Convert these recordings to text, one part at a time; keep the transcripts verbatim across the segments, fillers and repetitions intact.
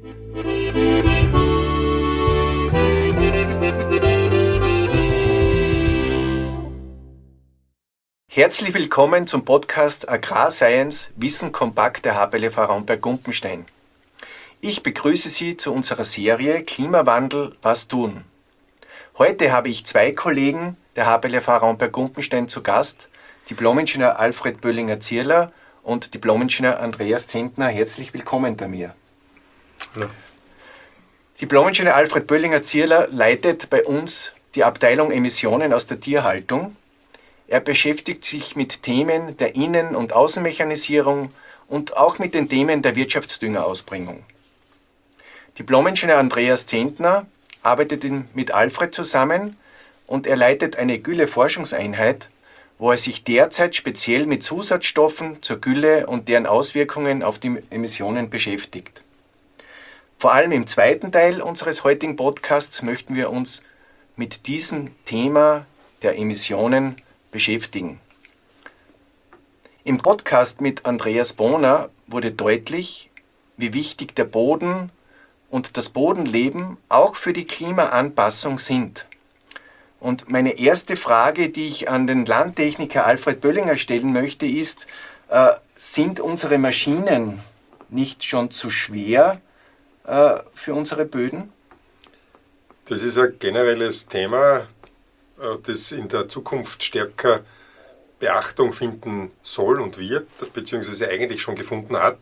Herzlich willkommen zum Podcast Agrarscience Wissen kompakt der H P L V Raumberg-Gumpenstein. Ich begrüße Sie zu unserer Serie Klimawandel, was tun? Heute habe ich zwei Kollegen der H P L V Raumberg-Gumpenstein zu Gast, Diplom-Ingenieur Alfred Böllinger-Zierler und Diplom-Ingenieur Andreas Zentner. Herzlich willkommen bei mir. Ja. Diplom-Ingenieur Alfred Böllinger-Zierler leitet bei uns die Abteilung Emissionen aus der Tierhaltung. Er beschäftigt sich mit Themen der Innen- und Außenmechanisierung und auch mit den Themen der Wirtschaftsdüngerausbringung. Diplom-Ingenieur Andreas Zentner arbeitet mit Alfred zusammen und er leitet eine Gülle-Forschungseinheit, wo er sich derzeit speziell mit Zusatzstoffen zur Gülle und deren Auswirkungen auf die Emissionen beschäftigt. Vor allem im zweiten Teil unseres heutigen Podcasts möchten wir uns mit diesem Thema der Emissionen beschäftigen. Im Podcast mit Andreas Bohner wurde deutlich, wie wichtig der Boden und das Bodenleben auch für die Klimaanpassung sind. Und meine erste Frage, die ich an den Landtechniker Alfred Böllinger stellen möchte, ist, äh, sind unsere Maschinen nicht schon zu schwer äh, für unsere Böden? Das ist ein generelles Thema, das in der Zukunft stärker Beachtung finden soll und wird, beziehungsweise eigentlich schon gefunden hat.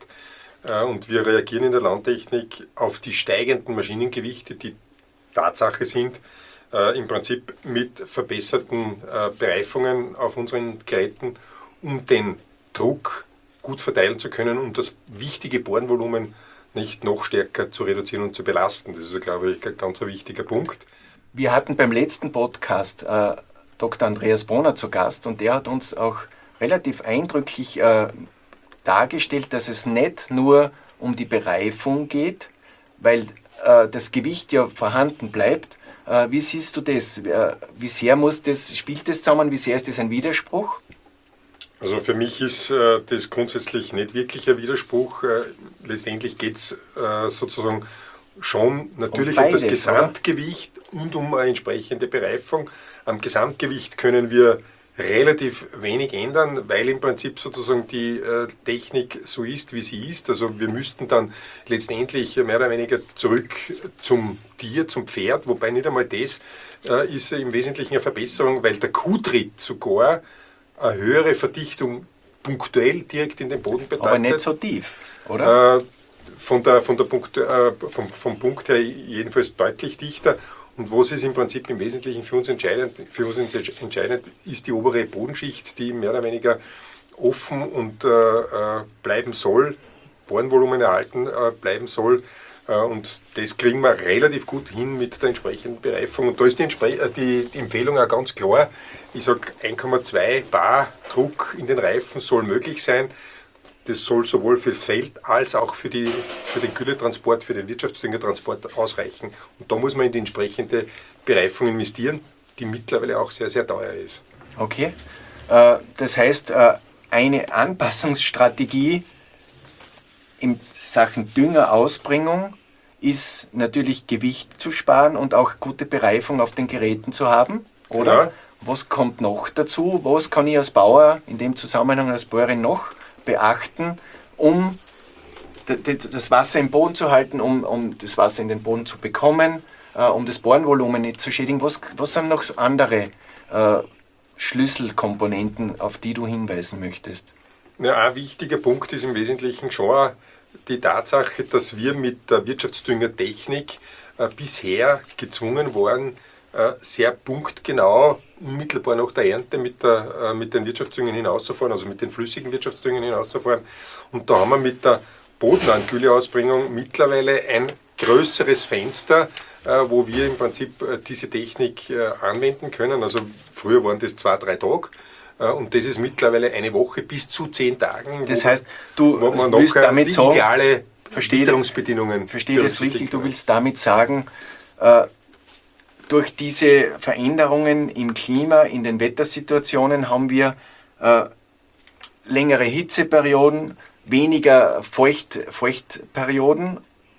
Und wir reagieren in der Landtechnik auf die steigenden Maschinengewichte, die Tatsache sind, im Prinzip mit verbesserten Bereifungen auf unseren Geräten, um den Druck gut verteilen zu können und das wichtige Bohrenvolumen nicht noch stärker zu reduzieren und zu belasten. Das ist, glaube ich, ein ganz wichtiger Punkt. Wir hatten beim letzten Podcast äh, Doktor Andreas Bohner zu Gast und der hat uns auch relativ eindrücklich äh, dargestellt, dass es nicht nur um die Bereifung geht, weil äh, das Gewicht ja vorhanden bleibt. Äh, wie siehst du das? Äh, wie sehr muss das, spielt das zusammen? Wie sehr ist das ein Widerspruch? Also für mich ist äh, das grundsätzlich nicht wirklich ein Widerspruch. Äh, letztendlich geht es äh, sozusagen schon natürlich um, beides, um das Gesamtgewicht oder? Und um eine entsprechende Bereifung. Am Gesamtgewicht können wir relativ wenig ändern, weil im Prinzip sozusagen die äh, Technik so ist, wie sie ist. Also wir müssten dann letztendlich mehr oder weniger zurück zum Tier, zum Pferd, wobei nicht einmal das äh, ist im Wesentlichen eine Verbesserung, weil der Kuhtritt sogar eine höhere Verdichtung punktuell direkt in den Boden bedeutet. Aber nicht so tief, oder? Äh, Von der, von der Punkt, äh, vom, vom Punkt her jedenfalls deutlich dichter. Und was ist im Prinzip im Wesentlichen für uns entscheidend? Für uns entscheidend ist die obere Bodenschicht, die mehr oder weniger offen und äh, bleiben soll, Bohrenvolumen erhalten äh, bleiben soll. Äh, und das kriegen wir relativ gut hin mit der entsprechenden Bereifung. Und da ist die, Entspre- die, die Empfehlung auch ganz klar. Ich sage, eins Komma zwei Bar Druck in den Reifen soll möglich sein. Das soll sowohl für das Feld als auch für, die, für den Gülletransport, für den Wirtschaftsdüngertransport ausreichen. Und da muss man in die entsprechende Bereifung investieren, die mittlerweile auch sehr, sehr teuer ist. Okay, äh, das heißt, äh, eine Anpassungsstrategie in Sachen Düngerausbringung ist natürlich Gewicht zu sparen und auch gute Bereifung auf den Geräten zu haben, oder? Genau. Was kommt noch dazu? Was kann ich als Bauer in dem Zusammenhang als Bäuerin noch beachten, um das Wasser im Boden zu halten, um, um das Wasser in den Boden zu bekommen, äh, um das Bohrenvolumen nicht zu schädigen? Was, was sind noch andere äh, Schlüsselkomponenten, auf die du hinweisen möchtest? Ja, ein wichtiger Punkt ist im Wesentlichen schon die Tatsache, dass wir mit der Wirtschaftsdüngertechnik äh, bisher gezwungen waren, äh, sehr punktgenau unmittelbar nach der Ernte mit, der, äh, mit den Wirtschaftsdüngern hinauszufahren, also mit den flüssigen Wirtschaftsdüngern hinauszufahren. Und da haben wir mit der Bodenangülleausbringung mittlerweile ein größeres Fenster, äh, wo wir im Prinzip äh, diese Technik äh, anwenden können. Also früher waren das zwei, drei Tage. Äh, und das ist mittlerweile eine Woche bis zu zehn Tagen. Das heißt, du wo man willst damit die sagen, ideale verstehe, Witterungsbedingungen. Verstehe das richtig, du willst damit sagen, äh, durch diese Veränderungen im Klima, in den Wettersituationen haben wir äh, längere Hitzeperioden, weniger Feucht, Feuchtperioden,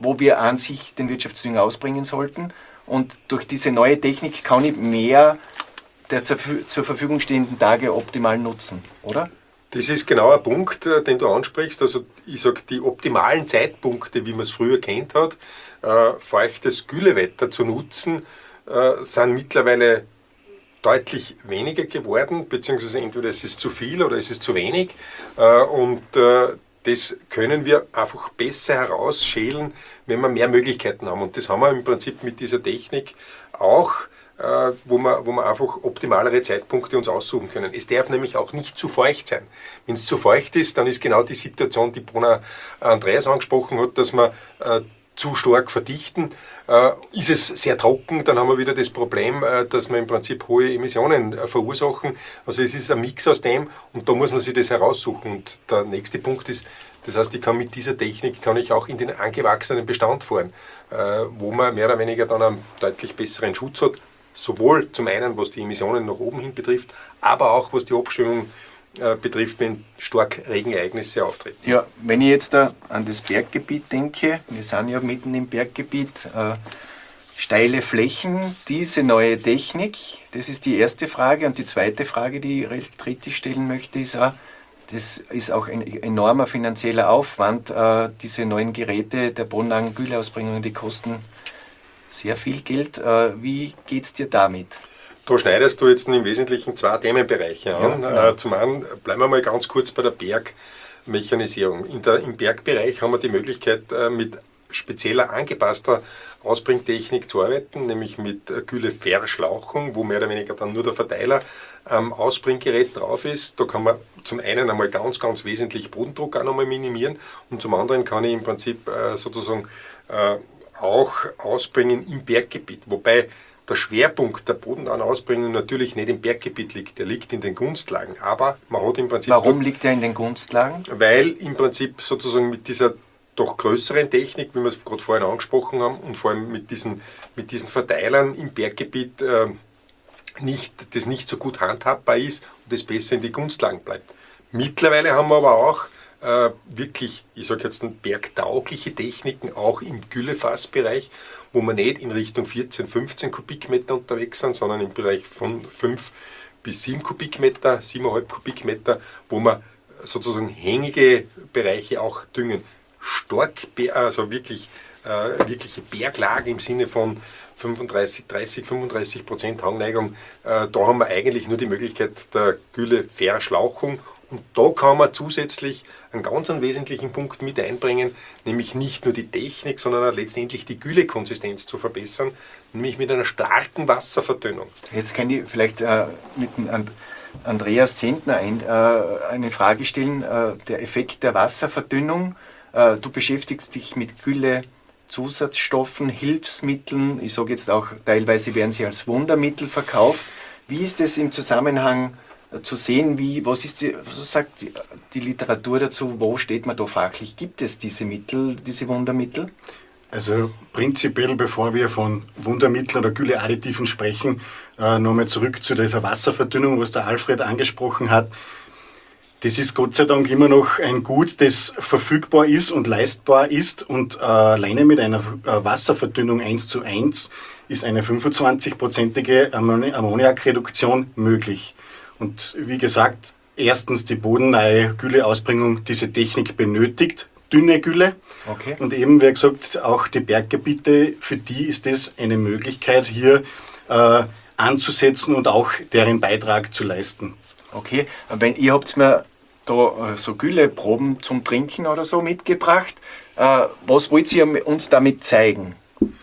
wo wir an sich den Wirtschaftsdünger ausbringen sollten. Und durch diese neue Technik kann ich mehr der zur, zur Verfügung stehenden Tage optimal nutzen, oder? Das ist genau ein Punkt, den du ansprichst. Also ich sage, die optimalen Zeitpunkte, wie man es früher kennt hat, äh, feuchtes Güllewetter zu nutzen, äh, sind mittlerweile deutlich weniger geworden, beziehungsweise entweder es ist zu viel oder es ist zu wenig. Äh, und äh, das können wir einfach besser herausschälen, wenn wir mehr Möglichkeiten haben. Und das haben wir im Prinzip mit dieser Technik auch, äh, wo, wir, wo wir einfach optimalere Zeitpunkte uns aussuchen können. Es darf nämlich auch nicht zu feucht sein. Wenn es zu feucht ist, dann ist genau die Situation, die Brunner Andreas angesprochen hat, dass wir äh, zu stark verdichten. Äh, ist es sehr trocken, dann haben wir wieder das Problem, äh, dass wir im Prinzip hohe Emissionen äh, verursachen. Also es ist ein Mix aus dem und da muss man sich das heraussuchen. Und der nächste Punkt ist, das heißt, ich kann mit dieser Technik kann ich auch in den angewachsenen Bestand fahren, äh, wo man mehr oder weniger dann einen deutlich besseren Schutz hat, sowohl zum einen, was die Emissionen nach oben hin betrifft, aber auch was die Abschwemmung betrifft, wenn stark Regenereignisse auftreten. Ja, wenn ich jetzt da an das Berggebiet denke, wir sind ja mitten im Berggebiet, äh, steile Flächen, diese neue Technik, das ist die erste Frage. Und die zweite Frage, die ich recht kritisch stellen möchte, ist auch, das ist auch ein enormer finanzieller Aufwand. Äh, diese neuen Geräte der bodennahen Gülleausbringung, die kosten sehr viel Geld. Äh, wie geht es dir damit? Da schneidest du jetzt im Wesentlichen zwei Themenbereiche an. Ja, genau. Zum einen bleiben wir mal ganz kurz bei der Bergmechanisierung. In der, Im Bergbereich haben wir die Möglichkeit, mit spezieller angepasster Ausbringtechnik zu arbeiten, nämlich mit Gülleverschlauchung, wo mehr oder weniger dann nur der Verteiler am Ausbringgerät drauf ist. Da kann man zum einen einmal ganz, ganz wesentlich Bodendruck auch nochmal minimieren und zum anderen kann ich im Prinzip sozusagen auch ausbringen im Berggebiet. Wobei der Schwerpunkt der bodennahen Ausbringung natürlich nicht im Berggebiet liegt, der liegt in den Gunstlagen. Aber man hat im Prinzip... Warum liegt er in den Gunstlagen? Weil im Prinzip sozusagen mit dieser doch größeren Technik, wie wir es gerade vorhin angesprochen haben, und vor allem mit diesen, mit diesen Verteilern im Berggebiet äh, nicht, das nicht so gut handhabbar ist und das besser in die Gunstlagen bleibt. Mittlerweile haben wir aber auch äh, wirklich, ich sage jetzt, bergtaugliche Techniken, auch im Güllefassbereich, wo wir nicht in Richtung vierzehn, fünfzehn Kubikmeter unterwegs sind, sondern im Bereich von fünf bis sieben Kubikmeter, sieben Komma fünf Kubikmeter, wo wir sozusagen hängige Bereiche auch düngen. Stark, also wirklich, äh, wirkliche Berglage im Sinne von fünfunddreißig, dreißig, fünfunddreißig Prozent Hangneigung, äh, da haben wir eigentlich nur die Möglichkeit der Gülleverschlauchung. Und da kann man zusätzlich einen ganz einen wesentlichen Punkt mit einbringen, nämlich nicht nur die Technik, sondern auch letztendlich die Güllekonsistenz zu verbessern, nämlich mit einer starken Wasserverdünnung. Jetzt kann ich vielleicht äh, mit dem And Andreas Zentner ein, äh, eine Frage stellen. Äh, der Effekt der Wasserverdünnung, äh, du beschäftigst dich mit Güllezusatzstoffen, Hilfsmitteln, ich sage jetzt auch, teilweise werden sie als Wundermittel verkauft. Wie ist es im Zusammenhang zu sehen, wie, was, ist die, was sagt die, die Literatur dazu, wo steht man da fachlich? Gibt es diese Mittel, diese Wundermittel? Also prinzipiell, bevor wir von Wundermitteln oder Gülleadditiven sprechen, äh, nochmal zurück zu dieser Wasserverdünnung, was der Alfred angesprochen hat. Das ist Gott sei Dank immer noch ein Gut, das verfügbar ist und leistbar ist und äh, alleine mit einer äh, Wasserverdünnung eins zu eins ist eine fünfundzwanzig-prozentige Ammoniakreduktion möglich. Und wie gesagt, erstens die bodennahe Gülleausbringung diese Technik benötigt, dünne Gülle. Okay. Und eben, wie gesagt, auch die Berggebiete, für die ist es eine Möglichkeit, hier äh, anzusetzen und auch deren Beitrag zu leisten. Okay, wenn ihr habt mir da äh, so Gülleproben zum Trinken oder so mitgebracht, äh, was wollt ihr uns damit zeigen?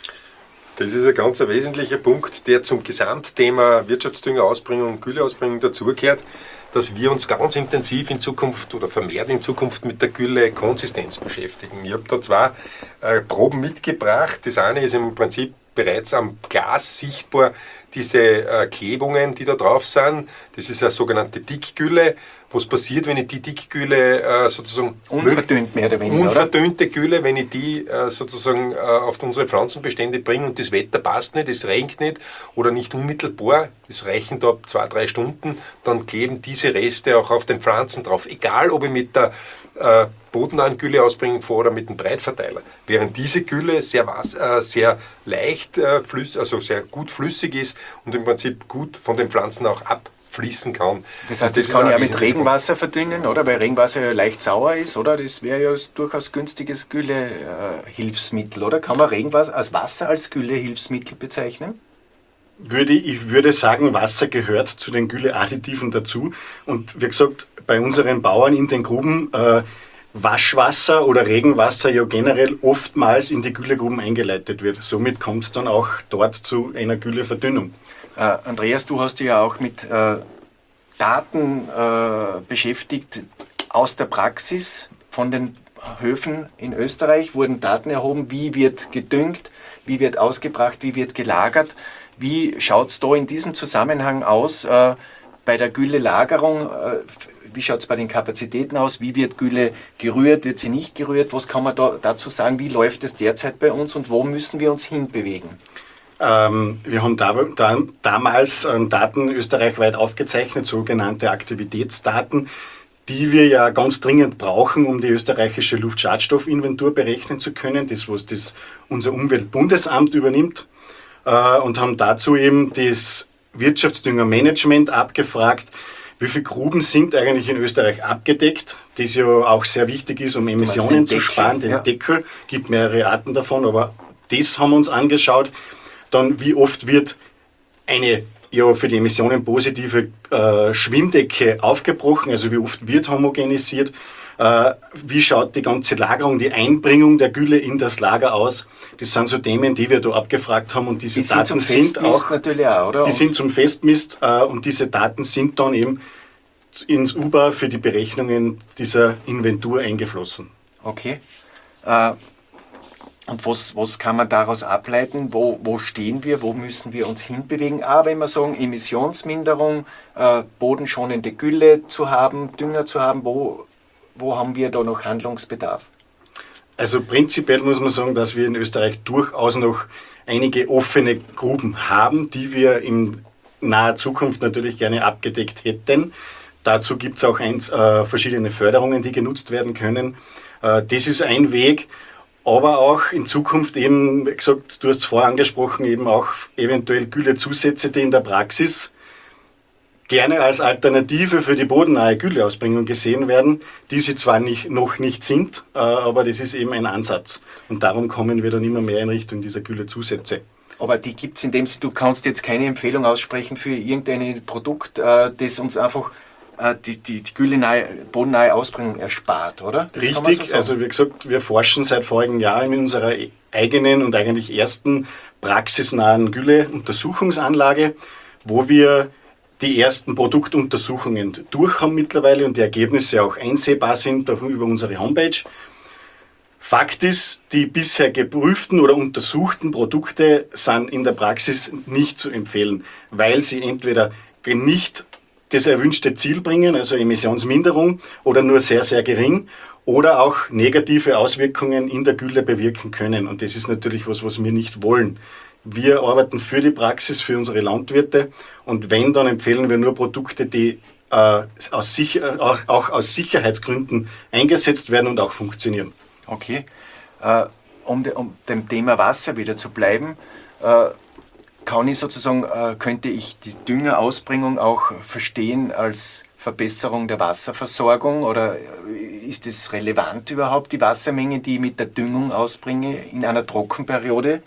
Das ist ein ganz wesentlicher Punkt, der zum Gesamtthema Wirtschaftsdüngerausbringung und Gülleausbringung dazugehört, dass wir uns ganz intensiv in Zukunft oder vermehrt in Zukunft mit der Güllekonsistenz beschäftigen. Ich habe da zwei äh, Proben mitgebracht. Das eine ist im Prinzip bereits am Glas sichtbar, diese äh, Klebungen, die da drauf sind. Das ist eine sogenannte Dickgülle. Was passiert, wenn ich die Dickgülle äh, sozusagen... Unverdünnt mehr oder weniger, Unverdünnte oder? Gülle, wenn ich die äh, sozusagen äh, auf unsere Pflanzenbestände bringe und das Wetter passt nicht, es regnet nicht oder nicht unmittelbar, das reichen da zwei, drei Stunden, dann kleben diese Reste auch auf den Pflanzen drauf. Egal, ob ich mit der äh, bodennahen Gülleausbringung vor oder mit dem Breitverteiler. Während diese Gülle sehr, was, äh, sehr leicht, äh, flüss, also sehr gut flüssig ist und im Prinzip gut von den Pflanzen auch abfließen kann. Das heißt, das, das kann ich auch mit Regenwasser verdünnen, oder? Weil Regenwasser ja leicht sauer ist, oder? Das wäre ja durchaus günstiges Güllehilfsmittel, oder? Kann man Regenwasser als Wasser als Güllehilfsmittel bezeichnen? Würde, ich würde sagen, Wasser gehört zu den Gülleadditiven dazu. Und wie gesagt, bei unseren Bauern in den Gruben äh, Waschwasser oder Regenwasser ja generell oftmals in die Güllegruben eingeleitet wird. Somit kommt es dann auch dort zu einer Gülleverdünnung. Äh, Andreas, du hast dich ja auch mit äh, Daten äh, beschäftigt aus der Praxis. Von den Höfen in Österreich wurden Daten erhoben, wie wird gedüngt, wie wird ausgebracht, wie wird gelagert. Wie schaut es da in diesem Zusammenhang aus äh, bei der Güllelagerung? Äh, wie schaut es bei den Kapazitäten aus? Wie wird Gülle gerührt, wird sie nicht gerührt? Was kann man da, dazu sagen? Wie läuft es derzeit bei uns und wo müssen wir uns hinbewegen? Ähm, wir haben da, da, damals ähm, Daten österreichweit aufgezeichnet, sogenannte Aktivitätsdaten, die wir ja ganz dringend brauchen, um die österreichische Luftschadstoffinventur berechnen zu können. Das, was das unser Umweltbundesamt übernimmt. Und haben dazu eben das Wirtschaftsdüngermanagement abgefragt, wie viele Gruben sind eigentlich in Österreich abgedeckt, das ja auch sehr wichtig ist, um Emissionen zu sparen. Den ja. Deckel, gibt mehrere Arten davon, aber das haben wir uns angeschaut. Dann, wie oft wird eine ja, für die Emissionen positive äh, Schwimmdecke aufgebrochen, also wie oft wird homogenisiert. Wie schaut die ganze Lagerung, die Einbringung der Gülle in das Lager aus? Das sind so Themen, die wir da abgefragt haben und diese die Daten sind, sind auch, natürlich auch, oder? Die sind zum Festmist äh, und diese Daten sind dann eben ins U B A für die Berechnungen dieser Inventur eingeflossen. Okay. Äh, und was, was kann man daraus ableiten? Wo, wo stehen wir? Wo müssen wir uns hinbewegen? Aber wenn wir sagen, Emissionsminderung, äh, bodenschonende Gülle zu haben, Dünger zu haben, wo Wo haben wir da noch Handlungsbedarf? Also prinzipiell muss man sagen, dass wir in Österreich durchaus noch einige offene Gruben haben, die wir in naher Zukunft natürlich gerne abgedeckt hätten. Dazu gibt es auch eins, äh, verschiedene Förderungen, die genutzt werden können. Äh, das ist ein Weg, aber auch in Zukunft eben, wie gesagt, du hast es vorher angesprochen, eben auch eventuell Güllezusätze, die in der Praxis gerne als Alternative für die bodennahe Gülleausbringung gesehen werden, die sie zwar nicht, noch nicht sind, äh, aber das ist eben ein Ansatz. Und darum kommen wir dann immer mehr in Richtung dieser Güllezusätze. Aber die gibt es in dem Sinne, du kannst jetzt keine Empfehlung aussprechen für irgendein Produkt, äh, das uns einfach äh, die, die, die güllenahe, bodennahe Ausbringung erspart, oder? Das Richtig, so also wie gesagt, wir forschen seit vorigen Jahren in unserer eigenen und eigentlich ersten praxisnahen Gülleuntersuchungsanlage, wo wir die ersten Produktuntersuchungen durch haben mittlerweile und die Ergebnisse auch einsehbar sind über unsere Homepage. Fakt ist, die bisher geprüften oder untersuchten Produkte sind in der Praxis nicht zu empfehlen, weil sie entweder nicht das erwünschte Ziel bringen, also Emissionsminderung, oder nur sehr, sehr gering, oder auch negative Auswirkungen in der Gülle bewirken können. Und das ist natürlich was, was wir nicht wollen. Wir arbeiten für die Praxis, für unsere Landwirte und wenn, dann empfehlen wir nur Produkte, die äh, aus sicher, auch, auch aus Sicherheitsgründen eingesetzt werden und auch funktionieren. Okay. Äh, um, de, um dem Thema Wasser wieder zu bleiben, äh, kann ich sozusagen, äh, könnte ich die Düngerausbringung auch verstehen als Verbesserung der Wasserversorgung oder ist es relevant überhaupt, die Wassermenge, die ich mit der Düngung ausbringe in einer Trockenperiode?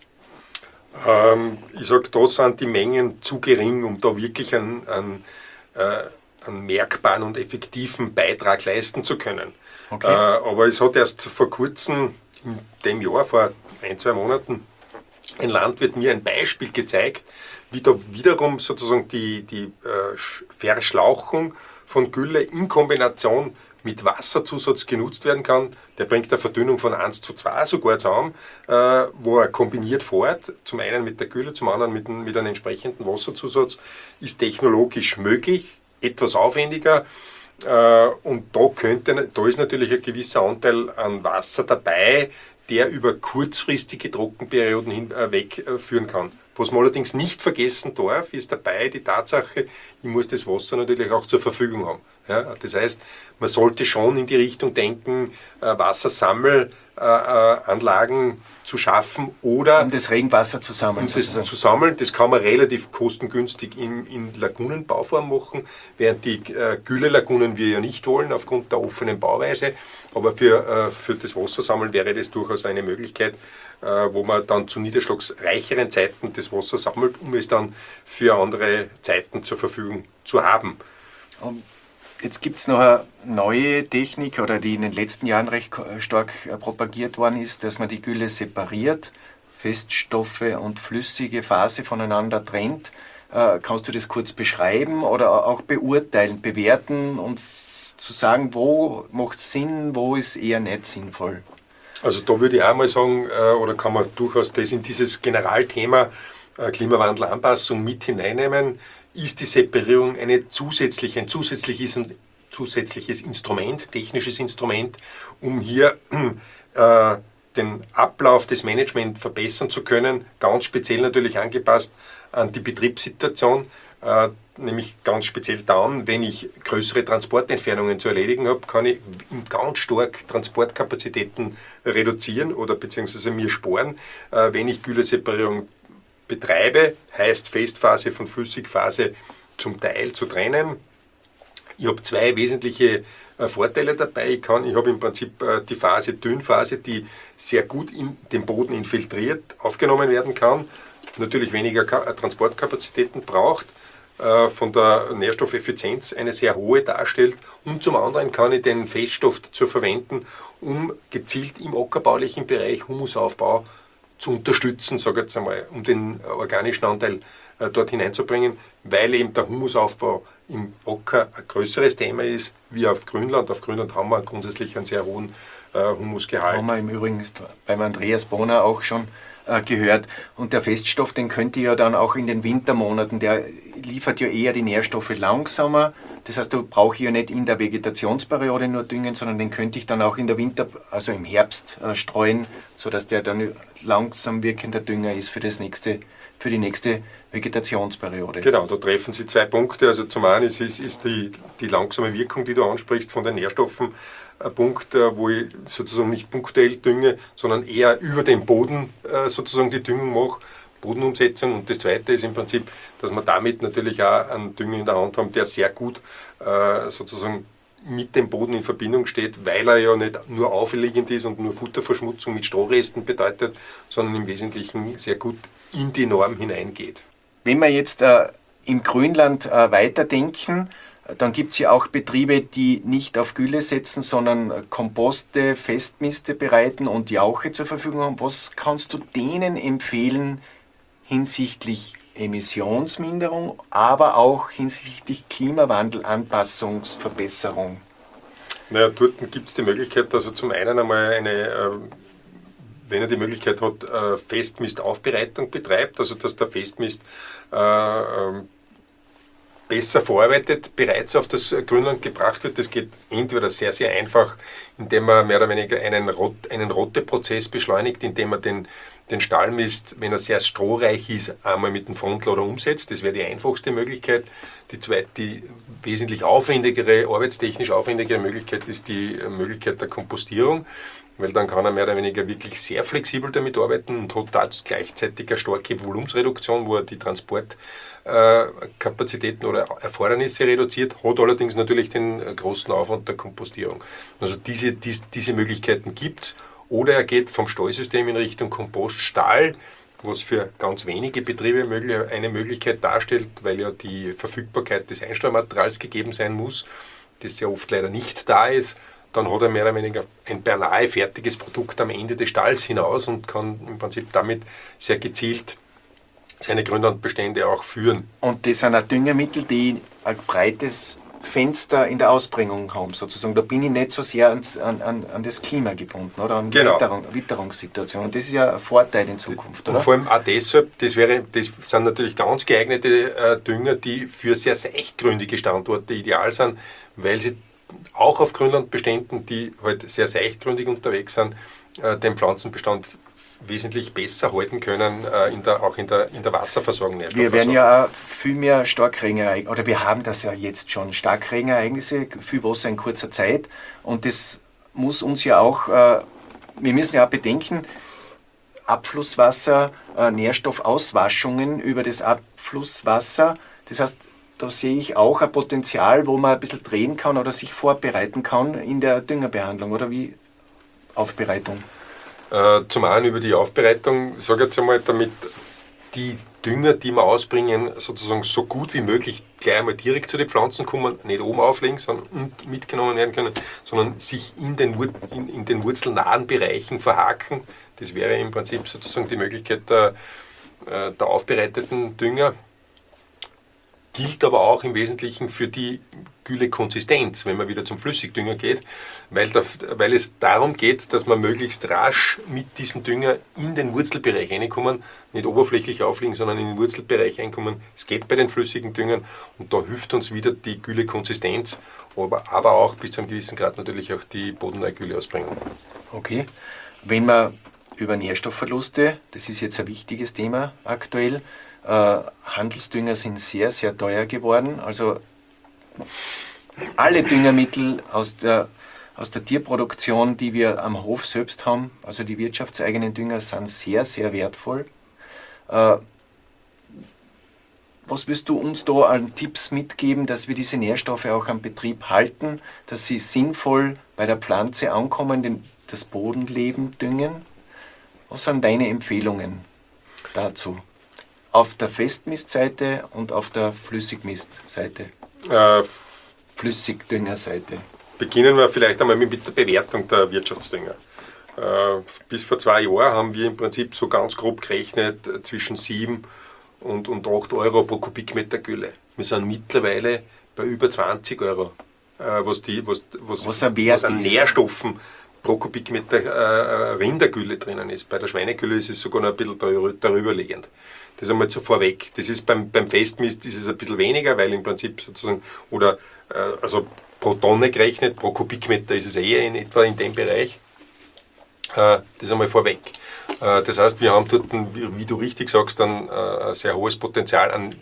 Ähm, ich sage, da sind die Mengen zu gering, um da wirklich einen, einen, äh, einen merkbaren und effektiven Beitrag leisten zu können. Okay. Äh, aber es hat erst vor kurzem, in dem Jahr, vor ein, zwei Monaten, ein Landwirt mir ein Beispiel gezeigt, wie da wiederum sozusagen die, die äh, Verschlauchung von Gülle in Kombination mit Wasserzusatz genutzt werden kann. Der bringt eine Verdünnung von eins zu zwei sogar zusammen, äh, wo er kombiniert fährt, zum einen mit der Gülle, zum anderen mit, mit einem entsprechenden Wasserzusatz, ist technologisch möglich, etwas aufwendiger äh, und da, könnte, da ist natürlich ein gewisser Anteil an Wasser dabei, der über kurzfristige Trockenperioden hinweg äh, führen kann. Was man allerdings nicht vergessen darf, ist dabei die Tatsache, ich muss das Wasser natürlich auch zur Verfügung haben. Ja, das heißt, man sollte schon in die Richtung denken, äh, Wassersammelanlagen äh, zu schaffen oder um das Regenwasser zu sammeln. Um das zu sammeln, das kann man relativ kostengünstig in, in Lagunenbauform machen, während die äh, Gülle-Lagunen wir ja nicht wollen aufgrund der offenen Bauweise. Aber für, äh, für das Wassersammeln wäre das durchaus eine Möglichkeit, äh, wo man dann zu niederschlagsreicheren Zeiten das Wasser sammelt, um es dann für andere Zeiten zur Verfügung zu haben. Um Jetzt gibt es noch eine neue Technik, oder die in den letzten Jahren recht stark propagiert worden ist, dass man die Gülle separiert, Feststoffe und flüssige Phase voneinander trennt. Äh, kannst du das kurz beschreiben oder auch beurteilen, bewerten und zu sagen, wo macht es Sinn, wo ist eher nicht sinnvoll? Also da würde ich auch mal sagen, oder kann man durchaus das in dieses Generalthema Klimawandelanpassung mit hineinnehmen. Ist die Separierung eine zusätzliche, ein zusätzliches, zusätzliches Instrument, technisches Instrument, um hier äh, den Ablauf des Managements verbessern zu können, ganz speziell natürlich angepasst an die Betriebssituation, äh, nämlich ganz speziell dann, wenn ich größere Transportentfernungen zu erledigen habe, kann ich ganz stark Transportkapazitäten reduzieren oder beziehungsweise mir sparen, äh, wenn ich Gülleseparierung betreibe, heißt Festphase von Flüssigphase zum Teil zu trennen. Ich habe zwei wesentliche äh, Vorteile dabei. Ich, kann, ich habe im Prinzip äh, die Phase, Dünnphase, die sehr gut in den Boden infiltriert aufgenommen werden kann, natürlich weniger Ka- Transportkapazitäten braucht, äh, von der Nährstoffeffizienz eine sehr hohe darstellt, und zum anderen kann ich den Feststoff dazu verwenden, um gezielt im ackerbaulichen Bereich Humusaufbau zu unterstützen, sage ich jetzt einmal, um den organischen Anteil äh, dort hineinzubringen, weil eben der Humusaufbau im Acker ein größeres Thema ist, wie auf Grünland. Auf Grünland haben wir grundsätzlich einen sehr hohen äh, Humusgehalt. Haben wir im Übrigen beim Andreas Bohner auch schon äh, gehört. Und der Feststoff, den könnt ihr ja dann auch in den Wintermonaten, der liefert ja eher die Nährstoffe langsamer. Das heißt, du brauchst ja nicht in der Vegetationsperiode nur düngen, sondern den könnte ich dann auch in der Winter, also im Herbst äh, streuen, sodass der dann langsam wirkender Dünger ist für, das nächste, für die nächste Vegetationsperiode. Genau, da treffen Sie zwei Punkte. Also zum einen ist, ist, ist die, die langsame Wirkung, die du ansprichst, von den Nährstoffen, ein Punkt, wo ich sozusagen nicht punktuell dünge, sondern eher über den Boden äh, sozusagen die Düngung mache. Bodenumsetzung. Und das Zweite ist im Prinzip, dass wir damit natürlich auch einen Dünger in der Hand haben, der sehr gut äh, sozusagen mit dem Boden in Verbindung steht, weil er ja nicht nur aufliegend ist und nur Futterverschmutzung mit Strohresten bedeutet, sondern im Wesentlichen sehr gut in die Norm hineingeht. Wenn wir jetzt äh, im Grünland äh, weiterdenken, dann gibt es ja auch Betriebe, die nicht auf Gülle setzen, sondern Komposte, Festmiste bereiten und Jauche zur Verfügung haben. Was kannst du denen empfehlen hinsichtlich Emissionsminderung, aber auch hinsichtlich Klimawandelanpassungsverbesserung? Naja, dort gibt es die Möglichkeit, dass er zum einen einmal eine, äh, wenn er die Möglichkeit hat, äh, Festmistaufbereitung betreibt, also dass der Festmist äh, äh, besser verarbeitet bereits auf das Grünland gebracht wird. Das geht entweder sehr, sehr einfach, indem man mehr oder weniger einen, Rot, einen Rotteprozess beschleunigt, indem man den, den Stallmist, wenn er sehr strohreich ist, einmal mit dem Frontlader umsetzt. Das wäre die einfachste Möglichkeit. Die zweite, die wesentlich aufwendigere, arbeitstechnisch aufwendigere Möglichkeit ist die Möglichkeit der Kompostierung, weil dann kann er mehr oder weniger wirklich sehr flexibel damit arbeiten und hat gleichzeitig eine starke Volumensreduktion, wo er die Transportkapazitäten oder Erfordernisse reduziert, hat allerdings natürlich den großen Aufwand der Kompostierung. Also diese, diese, diese Möglichkeiten gibt es. Oder er geht vom Stallsystem in Richtung Kompoststall, was für ganz wenige Betriebe eine Möglichkeit darstellt, weil ja die Verfügbarkeit des Einstreumaterials gegeben sein muss, das sehr oft leider nicht da ist. Dann hat er mehr oder weniger ein beinahe fertiges Produkt am Ende des Stalls hinaus und kann im Prinzip damit sehr gezielt seine Grünlandbestände auch führen. Und das sind auch Düngemittel, die ein breites Fenster in der Ausbringung haben, sozusagen. Da bin ich nicht so sehr ans, an, an, an das Klima gebunden, oder an die genau. Witterung, Witterungssituation. Und das ist ja ein Vorteil in Zukunft, oder? Und vor allem auch deshalb, das, wäre, das sind natürlich ganz geeignete äh, Dünger, die für sehr seichtgründige Standorte ideal sind, weil sie auch auf Grünlandbeständen, die halt sehr seichtgründig unterwegs sind, äh, den Pflanzenbestand wesentlich besser halten können, äh, in der, auch in der, in der Wasserversorgung. Wir werden ja auch viel mehr Starkregenereignisse, oder wir haben das ja jetzt schon, Starkregenereignisse, viel Wasser in kurzer Zeit. Und das muss uns ja auch, äh, wir müssen ja auch bedenken, Abflusswasser, äh, Nährstoffauswaschungen über das Abflusswasser. Das heißt, da sehe ich auch ein Potenzial, wo man ein bisschen drehen kann oder sich vorbereiten kann in der Düngerbehandlung oder wie Aufbereitung. Äh, zum einen über die Aufbereitung, ich sage jetzt einmal, damit die Dünger, die wir ausbringen, sozusagen so gut wie möglich gleich einmal direkt zu den Pflanzen kommen, nicht oben auflegen, sondern mitgenommen werden können, sondern sich in den, Wur in, in den wurzelnahen Bereichen verhaken. Das wäre im Prinzip sozusagen die Möglichkeit der, der aufbereiteten Dünger. Gilt aber auch im Wesentlichen für die Güllekonsistenz, wenn man wieder zum Flüssigdünger geht, weil, da, weil es darum geht, dass man möglichst rasch mit diesem Dünger in den Wurzelbereich reinkommen, nicht oberflächlich aufliegen, sondern in den Wurzelbereich reinkommen. Es geht bei den flüssigen Düngern und da hilft uns wieder die Güllekonsistenz, aber, aber auch bis zu einem gewissen Grad natürlich auch die bodennahe Gülleausbringung. Okay, wenn man über Nährstoffverluste, das ist jetzt ein wichtiges Thema aktuell, Äh, Handelsdünger sind sehr, sehr teuer geworden. Also alle Düngermittel aus der, aus der Tierproduktion, die wir am Hof selbst haben, also die wirtschaftseigenen Dünger, sind sehr, sehr wertvoll. Äh, was willst du uns da an Tipps mitgeben, dass wir diese Nährstoffe auch am Betrieb halten, dass sie sinnvoll bei der Pflanze ankommen, den, das Bodenleben düngen? Was sind deine Empfehlungen dazu? Auf der Festmistseite und auf der Flüssigmistseite. Äh, Flüssigdüngerseite. Beginnen wir vielleicht einmal mit der Bewertung der Wirtschaftsdünger. Äh, bis vor zwei Jahren haben wir im Prinzip so ganz grob gerechnet zwischen sieben und, und acht Euro pro Kubikmeter Gülle. Wir sind mittlerweile bei über zwanzig Euro, äh, was, die, was, was, was, ein Wert was an Nährstoffen pro Kubikmeter äh, Rindergülle drinnen ist. Bei der Schweinegülle ist es sogar noch ein bisschen darüber, darüber liegend. Das einmal so vorweg. Das ist beim, beim Festmist ist es ein bisschen weniger, weil im Prinzip sozusagen, oder äh, also pro Tonne gerechnet, pro Kubikmeter ist es eher in etwa in dem Bereich. Äh, das einmal vorweg. Äh, das heißt, wir haben dort, wie, wie du richtig sagst, ein äh, sehr hohes Potenzial an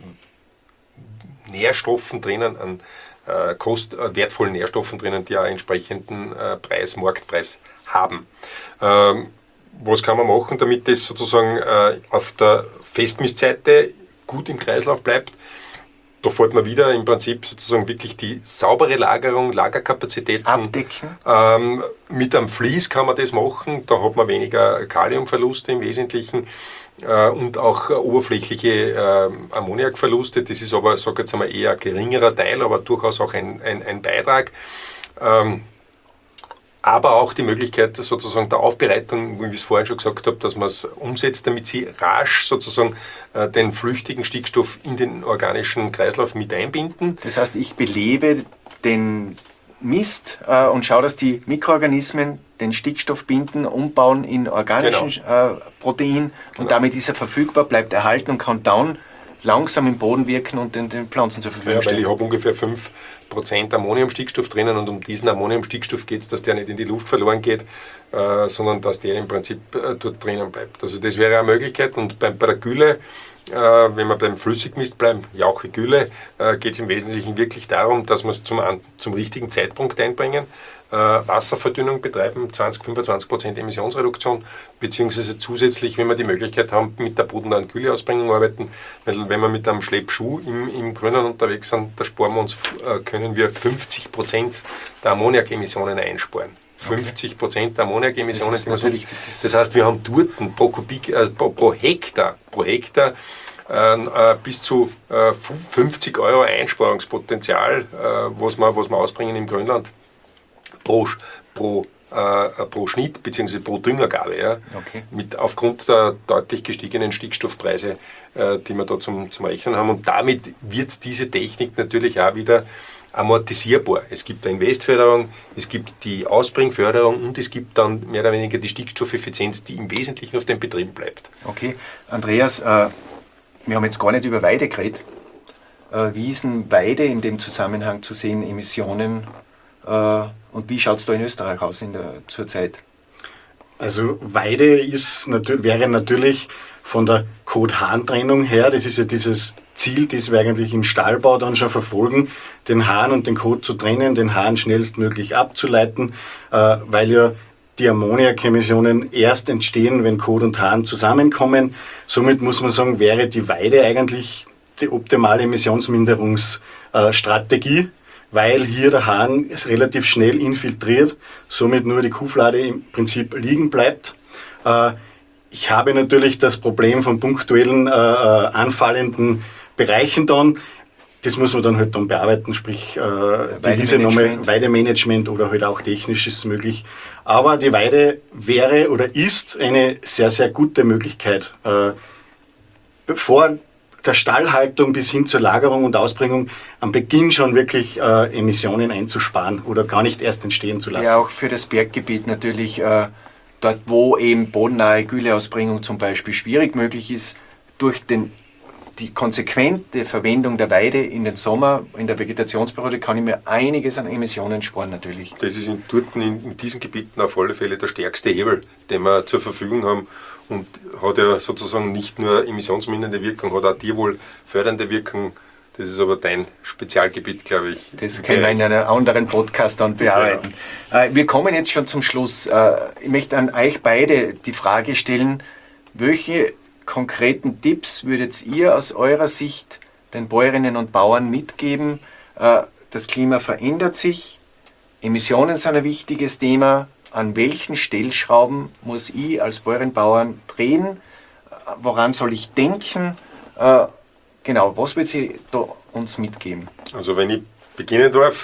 Nährstoffen drinnen, an äh, kost, äh, wertvollen Nährstoffen drinnen, die auch einen entsprechenden äh, Preis, Marktpreis haben. Ähm, Was kann man machen, damit das sozusagen äh, auf der Festmistseite gut im Kreislauf bleibt? Da fällt man wieder im Prinzip sozusagen wirklich die saubere Lagerung, Lagerkapazitäten abdecken. Ähm, mit einem Vlies kann man das machen, da hat man weniger Kaliumverluste im Wesentlichen äh, und auch äh, oberflächliche äh, Ammoniakverluste. Das ist aber, sag jetzt einmal, eher ein geringerer Teil, aber durchaus auch ein, ein, ein Beitrag. Ähm, aber auch die Möglichkeit sozusagen der Aufbereitung, wie ich es vorhin schon gesagt habe, dass man es umsetzt, damit sie rasch sozusagen äh, den flüchtigen Stickstoff in den organischen Kreislauf mit einbinden. Das heißt, ich belebe den Mist äh, und schaue, dass die Mikroorganismen den Stickstoff binden, umbauen in organischen genau. äh, Protein und genau. damit ist er verfügbar, bleibt erhalten und kann dann langsam im Boden wirken und den, den Pflanzen zur Verfügung ja, stellen. Weil ich habe ungefähr fünf Prozent Ammoniumstickstoff drinnen und um diesen Ammoniumstickstoff geht es, dass der nicht in die Luft verloren geht, äh, sondern dass der im Prinzip äh, dort drinnen bleibt. Also das wäre eine Möglichkeit und bei, bei der Gülle, äh, wenn wir beim Flüssigmist bleiben, Jauche Gülle, äh, geht es im Wesentlichen wirklich darum, dass wir es zum, zum richtigen Zeitpunkt einbringen, äh, Wasserverdünnung betreiben, zwanzig bis fünfundzwanzig Prozent Emissionsreduktion, beziehungsweise zusätzlich, wenn wir die Möglichkeit haben, mit der bodennahen Gülleausbringung arbeiten, weil wenn wir mit einem Schleppschuh im, im Grünen unterwegs sind, da sparen wir uns, äh, können wir fünfzig Prozent der Ammoniakemissionen einsparen. fünfzig Prozent der Ammoniakemissionen. Das, natürlich, das, ist das heißt, wir haben dort pro, Kubik, äh, pro, pro Hektar, pro Hektar äh, äh, bis zu äh, fünfzig Euro Einsparungspotenzial, äh, was, wir, was wir ausbringen im Grünland pro, pro, äh, pro Schnitt bzw. pro Düngergabe. Ja, okay. Mit, aufgrund der deutlich gestiegenen Stickstoffpreise, äh, die wir da zum, zum Rechnen haben. Und damit wird diese Technik natürlich auch wieder amortisierbar. Es gibt eine Investförderung, es gibt die Ausbringförderung und es gibt dann mehr oder weniger die Stickstoffeffizienz, die im Wesentlichen auf den Betrieben bleibt. Okay, Andreas, äh, wir haben jetzt gar nicht über Weide geredet. Äh, wie ist denn Weide in dem Zusammenhang zu sehen, Emissionen? Äh, und wie schaut es da in Österreich aus in der, zur Zeit? Also Weide ist, wäre natürlich von der Kot-Hahn-Trennung her, das ist ja dieses Ziel, das wir eigentlich im Stallbau dann schon verfolgen, den Hahn und den Kot zu trennen, den Hahn schnellstmöglich abzuleiten, äh, weil ja die Ammoniakemissionen erst entstehen, wenn Kot und Hahn zusammenkommen. Somit muss man sagen, wäre die Weide eigentlich die optimale Emissionsminderungsstrategie, weil hier der Hahn relativ schnell infiltriert, somit nur die Kuhflade im Prinzip liegen bleibt. Ich habe natürlich das Problem von punktuellen anfallenden Bereichen dann. Das muss man dann halt dann bearbeiten, sprich die Wiese nochmal Weidemanagement oder halt auch technisch ist möglich. Aber die Weide wäre oder ist eine sehr, sehr gute Möglichkeit, vor der Stallhaltung bis hin zur Lagerung und Ausbringung am Beginn schon wirklich äh, Emissionen einzusparen oder gar nicht erst entstehen zu lassen. Ja, auch für das Berggebiet natürlich, äh, dort wo eben bodennahe Gülleausbringung zum Beispiel schwierig möglich ist, durch den, die konsequente Verwendung der Weide in den Sommer, in der Vegetationsperiode, kann ich mir einiges an Emissionen sparen natürlich. Das ist in, dort in, in diesen Gebieten auf alle Fälle der stärkste Hebel, den wir zur Verfügung haben. Und hat ja sozusagen nicht nur emissionsmindernde Wirkung, hat auch tierwohlfördernde Wirkung. Das ist aber dein Spezialgebiet, glaube ich. Das können wir in einem anderen Podcast dann bearbeiten. Ja. Wir kommen jetzt schon zum Schluss. Ich möchte an euch beide die Frage stellen, welche konkreten Tipps würdet ihr aus eurer Sicht den Bäuerinnen und Bauern mitgeben? Das Klima verändert sich, Emissionen sind ein wichtiges Thema. An welchen Stellschrauben muss ich als Bäuerin, Bauern drehen? Woran soll ich denken? Äh, genau, was wird sie da uns mitgeben? Also wenn ich beginnen darf,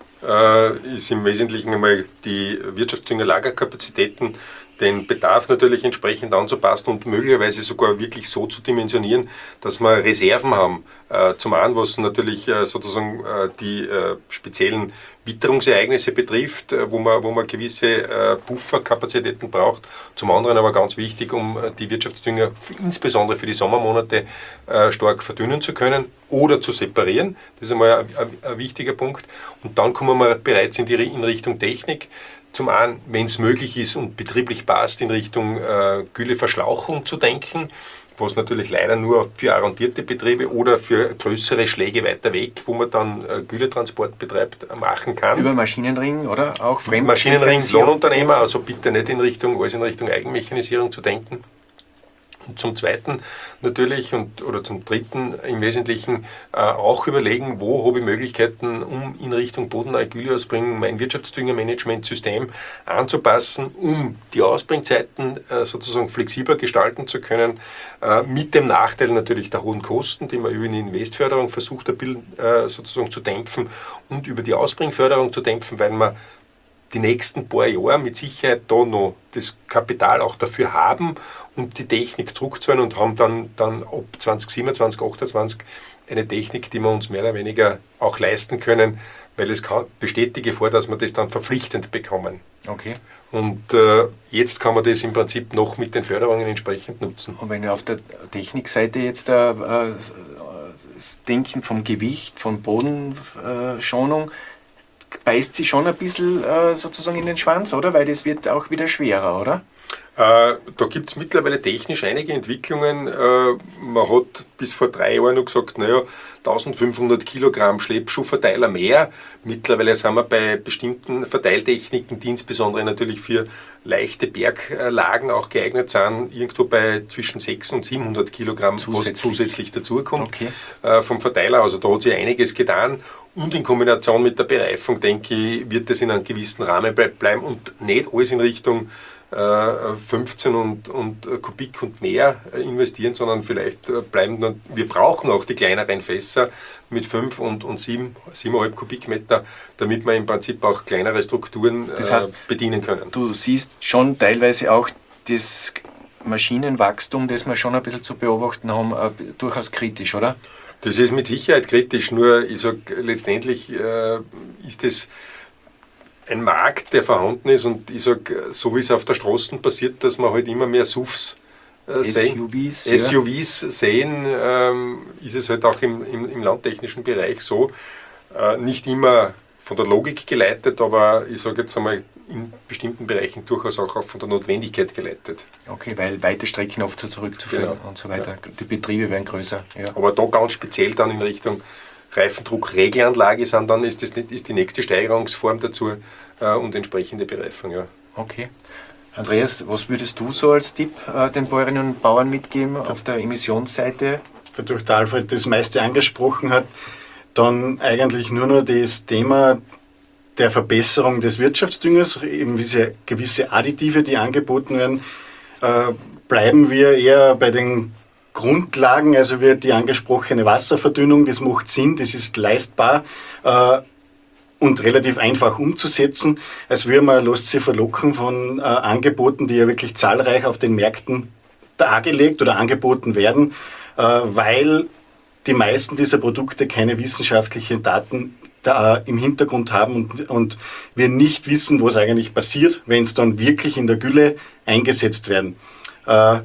äh, ist im Wesentlichen einmal die Wirtschaftsdünger-Lagerkapazitäten, den Bedarf natürlich entsprechend anzupassen und möglicherweise sogar wirklich so zu dimensionieren, dass wir Reserven haben. Äh, zum einen, was natürlich äh, sozusagen äh, die äh, speziellen Witterungsereignisse betrifft, äh, wo man, wo man gewisse äh, Pufferkapazitäten braucht. Zum anderen aber ganz wichtig, um äh, die Wirtschaftsdünger insbesondere für die Sommermonate äh, stark verdünnen zu können oder zu separieren. Das ist einmal ein, ein, ein wichtiger Punkt. Und dann kommen wir bereits in, die, in Richtung Technik. Zum einen, wenn es möglich ist und betrieblich passt, in Richtung äh, Gülleverschlauchung zu denken, was natürlich leider nur für arrondierte Betriebe oder für größere Schläge weiter weg, wo man dann äh, Gülletransport betreibt, äh, machen kann. Über Maschinenring, oder? Auch Fremd Maschinenring, Lohnunternehmer, also bitte nicht in Richtung, alles in Richtung Eigenmechanisierung zu denken. Und zum Zweiten natürlich und oder zum Dritten im Wesentlichen äh, auch überlegen, wo habe ich Möglichkeiten, um in Richtung bodennahe Gülleausbringung mein Wirtschaftsdüngermanagementsystem anzupassen, um die Ausbringzeiten äh, sozusagen flexibler gestalten zu können, äh, mit dem Nachteil natürlich der hohen Kosten, die man über die Investförderung versucht, ein bisschen äh, sozusagen zu dämpfen und über die Ausbringförderung zu dämpfen, weil man die nächsten paar Jahre mit Sicherheit da noch das Kapital auch dafür haben und die Technik zurückzahlen und haben dann, dann ab zwanzig siebenundzwanzig, achtundzwanzig eine Technik, die wir uns mehr oder weniger auch leisten können, weil es kann, besteht die Gefahr, dass wir das dann verpflichtend bekommen. Okay. Und äh, jetzt kann man das im Prinzip noch mit den Förderungen entsprechend nutzen. Und wenn wir auf der Technikseite jetzt äh, äh, denken vom Gewicht, von Bodenschonung, beißt sie schon ein bisschen äh, sozusagen in den Schwanz, oder? Weil das wird auch wieder schwerer, oder? Äh, da gibt es mittlerweile technisch einige Entwicklungen. Äh, man hat bis vor drei Jahren noch gesagt, naja, eintausendfünfhundert Kilogramm Schleppschuhverteiler mehr. Mittlerweile sind wir bei bestimmten Verteiltechniken, die insbesondere natürlich für leichte Berglagen auch geeignet sind, irgendwo bei zwischen sechshundert und siebenhundert Kilogramm, zusätzlich. was zusätzlich dazukommt, okay. äh, vom Verteiler. Also da hat sich einiges getan. Und in Kombination mit der Bereifung, denke ich, wird das in einem gewissen Rahmen bleiben und nicht alles in Richtung fünfzehn und, und Kubik und mehr investieren, sondern vielleicht bleiben dann, wir brauchen auch die kleineren Fässer mit fünf und, und sieben, siebeneinhalb Kubikmeter, damit wir im Prinzip auch kleinere Strukturen das heißt, äh, bedienen können. Du siehst schon teilweise auch das Maschinenwachstum, das wir schon ein bisschen zu beobachten haben, durchaus kritisch, oder? Das ist mit Sicherheit kritisch, nur ich sage, letztendlich äh, ist es ein Markt, der vorhanden ist und ich sage, so wie es auf der Straße passiert, dass man halt immer mehr S U Vs äh, sehen, S U Vs, ja. S U Vs sehen, ähm, ist es halt auch im, im, im landtechnischen Bereich so, äh, nicht immer von der Logik geleitet, aber ich sage jetzt einmal, in bestimmten Bereichen durchaus auch von der Notwendigkeit geleitet. Okay, weil weite Strecken oft so zurückzuführen Genau. und so weiter. Ja. Die Betriebe werden größer. Ja. Aber da ganz speziell dann in Richtung Reifendruckregelanlage sind, dann ist, das nicht, ist die nächste Steigerungsform dazu äh, und entsprechende Bereifung. Ja. Okay. Andreas, was würdest du so als Tipp äh, den Bäuerinnen und Bauern mitgeben auf der Emissionsseite? Dadurch der Alfred das meiste angesprochen hat, dann eigentlich nur noch das Thema der Verbesserung des Wirtschaftsdüngers, eben diese gewisse Additive, die angeboten werden. Äh, bleiben wir eher bei den Grundlagen, also wird die angesprochene Wasserverdünnung, das macht Sinn, das ist leistbar äh, und relativ einfach umzusetzen. Als würde man lässt sich verlocken von äh, Angeboten, die ja wirklich zahlreich auf den Märkten dargelegt oder angeboten werden, äh, weil die meisten dieser Produkte keine wissenschaftlichen Daten da im Hintergrund haben und, und wir nicht wissen, was eigentlich passiert, wenn es dann wirklich in der Gülle eingesetzt werden. Äh,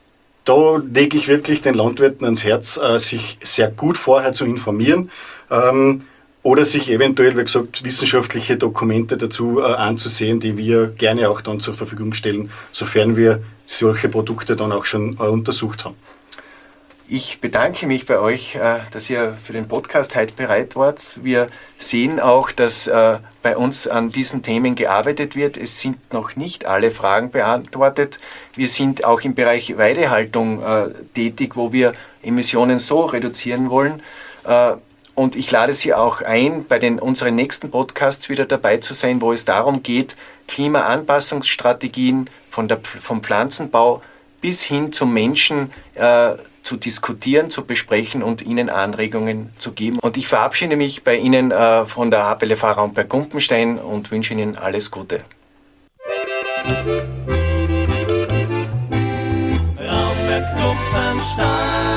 Da lege ich wirklich den Landwirten ans Herz, sich sehr gut vorher zu informieren ähm, oder sich eventuell, wie gesagt, wissenschaftliche Dokumente dazu äh, anzusehen, die wir gerne auch dann zur Verfügung stellen, sofern wir solche Produkte dann auch schon äh, untersucht haben. Ich bedanke mich bei euch, äh, dass ihr für den Podcast heute bereit wart. Wir sehen auch, dass äh, bei uns an diesen Themen gearbeitet wird. Es sind noch nicht alle Fragen beantwortet. Wir sind auch im Bereich Weidehaltung äh, tätig, wo wir Emissionen so reduzieren wollen. Äh, und ich lade Sie auch ein, bei den, unseren nächsten Podcasts wieder dabei zu sein, wo es darum geht, Klimaanpassungsstrategien von der, vom Pflanzenbau bis hin zum Menschen äh, zu diskutieren, zu besprechen und Ihnen Anregungen zu geben. Und ich verabschiede mich bei Ihnen äh, von der H P L F A-Raum bei Gumpenstein und wünsche Ihnen alles Gute. Raumberg Gumpenstein.